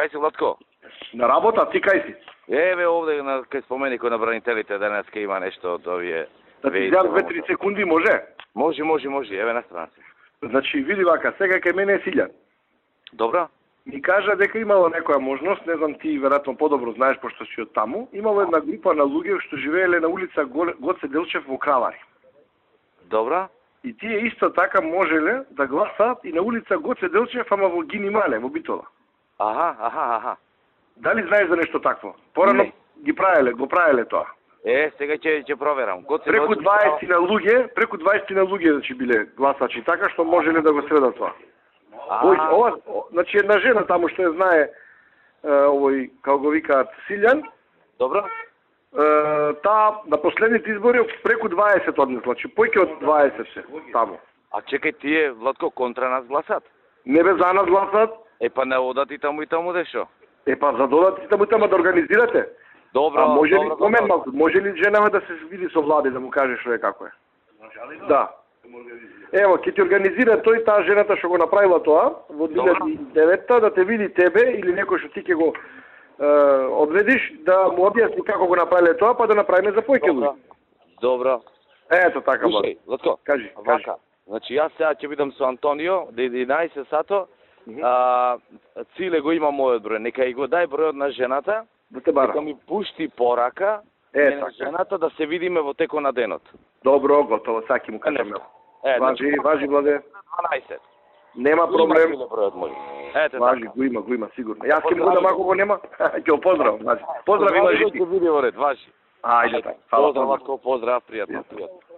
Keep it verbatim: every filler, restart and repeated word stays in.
кај си, Владко? На работа, ти кај си? Еве овде на кај споменикот на бранителите денеска има нешто од овие. Да ти дам две-три секунди, може? Може, може, може, еве настрана се. Значи, види вака, сега кај мене е Силјан. Добро? Ми кажа дека имало некоја можност, не знам ти веројатно подобро знаеш пошто си од таму, имало една група на луѓе што живееле на улица Гоце Делчев во Кравари. Добро? И тие исто така можеле да гласаат и на улица Гоце Делчев, ама во Гини Мале, во Битола. Аха, аха, аха. Дали знаеш за нешто такво? Порано ги правеле, го правеле тоа. Е, сега ќе ќе проверам. Гоце преку дваесет на луѓе, преку дваесет на луѓе значи биле гласачи така што можеле да го средат тоа. Ој, ова, значи една жена таму што ја знае овој, како го викаат, Силјан. Добро. Таа на последните избори преку дваесет однес, значи поќе од дваесет се таму. А чекај, тие, Владко, контра нас гласат? Не бе за нас гласат. Е, па не одат и таму и таму дешо? Е, па за додат и таму и таму да организирате. Добро, а може ли, добро, момент, добро. може ли женава да се види со влади, да му каже што е како е? Да. Ево, ќе ти организира тој таа жената што го направила тоа во две илјади и девета да те види тебе или некој што ти ќе го е, одведиш да му објасни како го направиле тоа, па да направиме за појќе луѓе. Добро. Ето така, Слушај, Владко, кажи, вака. кажи. Значи јас сега ќе бидам со Антонио до единаесет сато. Mm -hmm. а, Циле го има мојот број, нека и го дај бројот на жената. Да те бара. Нека ми пушти порака е, на жената да се видиме во текот на денот. Добро, готово, саки му кажам. Е, важи, значи, важи, Владе. дванаесет. Нема проблем. Ете, важи, така. го има, го има, сигурно. Јас ќе му дам ако го нема. Ќе го поздравам, важи. Поздрав, има Важи. Ајде, така. Фала, поздрав, поздрав, пријатно, пријатно.